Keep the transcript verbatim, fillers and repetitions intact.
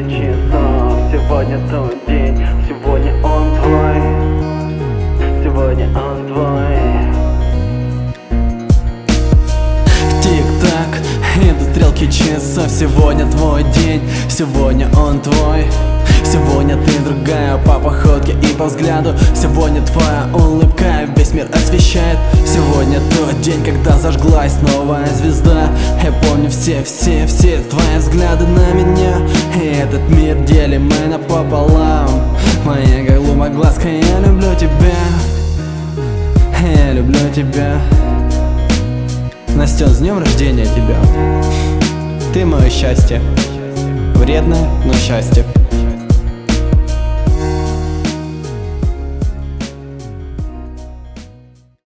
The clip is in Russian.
стрелки часов. Сегодня твой день, сегодня он твой, сегодня он твой. Тик-так, идут стрелки часов. Сегодня твой день, сегодня он твой. Сегодня ты другая по походке и по взгляду. Сегодня твоя улыбка весь мир освещает. Сегодня тот день, когда зажглась новая звезда. Я помню все, все, все твои взгляды на меня. И этот мир делим мы напополам. Моя голубоглазка, я люблю тебя. Я люблю тебя. Настен, с днем рождения тебя. Ты мое счастье. Вредное, но счастье.